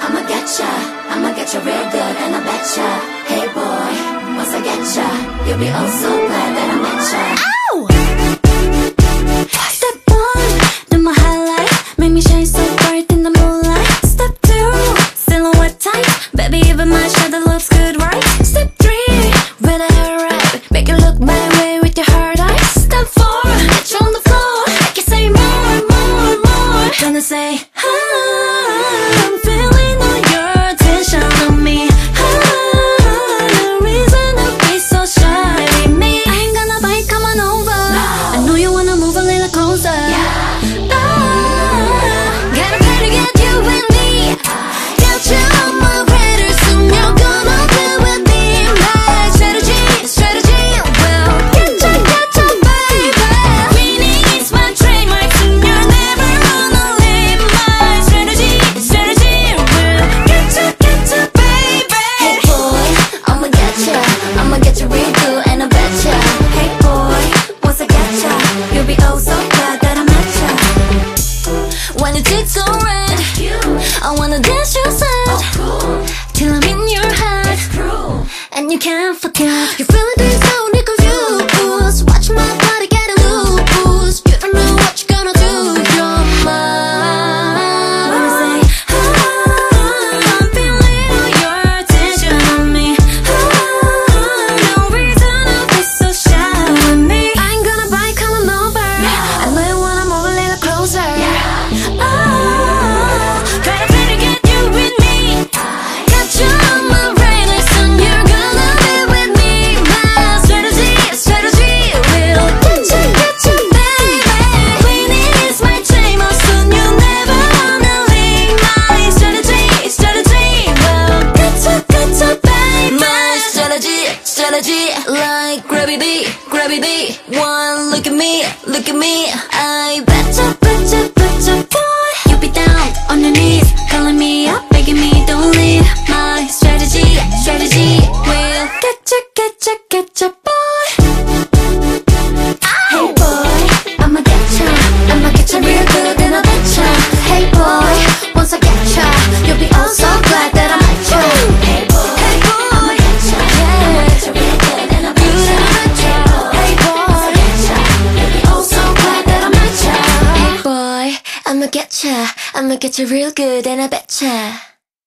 I'ma get ya real good, and I betcha. Hey boy, once I get ya, you'll be oh so glad that I met ya. Ow! Step one, do my highlight, make me shine so bright in the moonlight. Step two, silhouette tight, baby even my shadow looks good, right? Step three, with a hair right, make it look my way with your hard eyes. Step four, get you on the floor, I can say more, more, more. Gonna say, I'm feeling all your attention on me. No reason to be so shy with me. I ain't gonna bite, come on over. No. I know you wanna move a little closer. Yeah. Gotta pray to get you with me. Got you on my radar, soon you're gonna be with me. My strategy will get you, baby. Winning is my trademark, soon you're never gonna leave. My strategy will get you, baby. Hey boy, I'ma get you real good, and I betcha. Hey boy, once I get ya, you'll be oh so glad that I met ya. When your cheeks so red, I wanna dance your side till I'm in your head, and you can't forget. You feel like this so confused. Watch my body get loose. You don't know what you're gonna do. You're mine. When I say, I'm feeling all your attention on me. No reason to be so shy with me. I ain't gonna bite, come on over. I know you wanna move a little closer. Gotta pray to get you with me. Got you on my radar, soon you're gonna be with me. My strategy will get you, baby. Winning is my dream, oh soon you'll never wanna leave. My strategy will get you, baby. My strategy, like gravity. One look at me, I betcha, boy. You be down on your knees, calling me up, begging me don't leave. My strategy will get you, boy. Hey boy, I'ma get you real good, and I betcha. Hey boy, once I get ya, you'll be oh so glad that I met ya. Hey boy, I'ma get you real good, and I betcha. Hey boy, you'll be oh so glad that I met ya. Hey boy, I'ma get you real good, and I betcha.